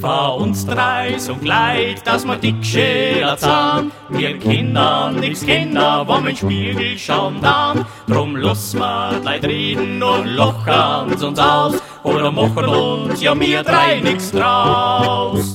Vor uns drei so Kleid, dass wir dick schäler zahn. Wir Kinder nix Kinder, wo mein Spiegel schauen dann. Drum lass wir gleich reden und lochern's uns aus. Oder machen uns ja mir drei nix draus.